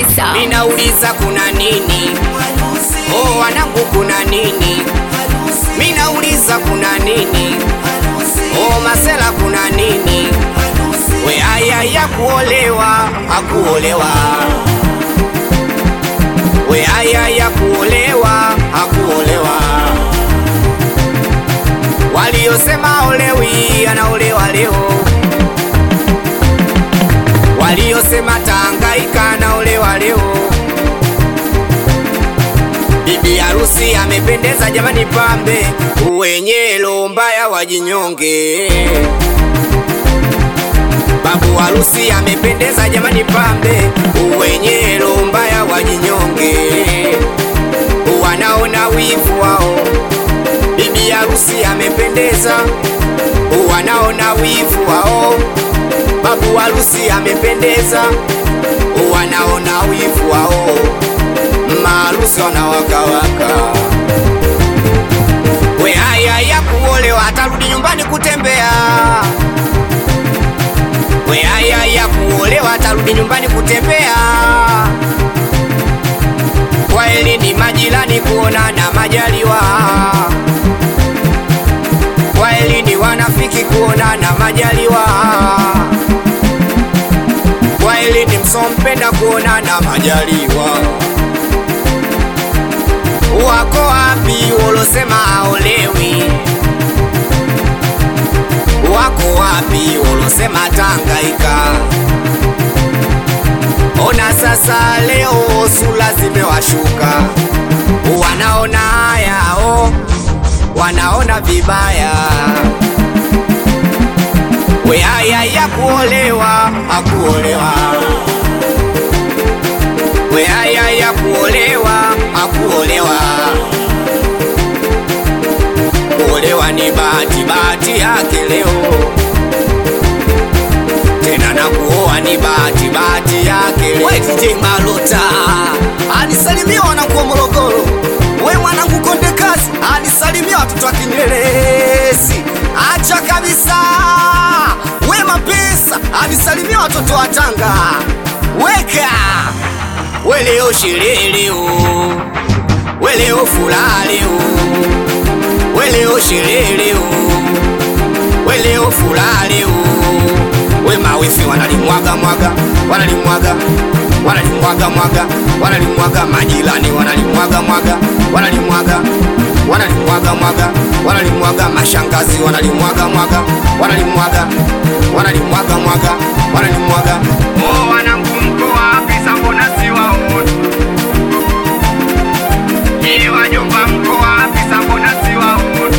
kabisa. Minauliza kuna nini? Oh wanangu kuna nini? Minauliza kuna nini? Oh masela kuna nini? We aya ya kuolewa, hakuolewa. We aya ya kuolewa, hakuolewa. Waliosema olewi, anaolewa leo. Waliosema tahangaika, anaolewa leo. Bibi harusi amependeza jamani pambe, wenye roho mbaya wajinyonge. Babu harusi amependeza jamani pambe, wenye roho mbaya wajinyonge. Wanaona wivu wao. Bibi harusi amependeza, wanaona wivu wao. Babu harusi amependeza, wanaona wivu wao. Maharusi wanawaka waka. We haya ya kuolewa atarudi nyumbani kutembea. We haya ya kuolewa atarudi nyumbani kutembea. Kweli ni majirani kuonana majaliwa. Kweli ni wanafiki kuonana majaliwa. Kweli ni msompenda kuonana majaliwa. Wako wapi wolosema haolewi? Wako wapi wolosema tangaika? Ona sasa leo sura zimewashuka. Wanaona haya wanaona vibaya. We haya ya kuolewa, hakuolewa. We haya ya kuolewa, hakuolewa. Kuolewa ni bahati, bahati yake leo. Tena na kuoa ni bahati, bahati yake leo. We DJ Malota anisalimia wanangu wa Morogoro. We mwanangu Konde Kazi anisalimia watoto wa Kinyerezi. Acha kabisa. We Mapesa anisalimia watoto wa Tanga. Weka we leo sherehe leo. We leo furaha leo. We leo sherehe leo. We leo furaha leo. We mawifi wanalimwaga mwaga, wanalimwaga, wanalimwaga mwaga, wanalimwaga majirani wanalimwaga mwaga, wanalimwaga, wanalimwaga mwaga, wanalimwaga mashangazi wanalimwaga mwaga, wanalimwaga, wanalimwaga mwaga, wanalimwaga. Oh wanangu mko wapi mbona siwaoni? Ye wajomba mko wapi mbona siwaoni?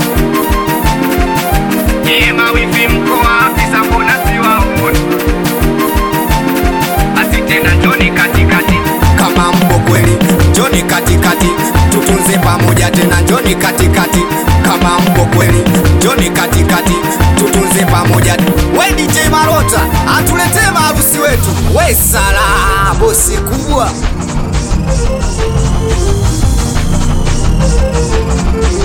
Ye mawifi mko wapi mbona siwaoni? Basi tena njoni katikati. Kama mpo kweli njoni katikati, tutunze pamoja tena njoni katikati. Kama mpo kweli njoni katikati, tutunze pamoja. We DJ Malota atuletee maharusi wetu. We sala bosi kubwa.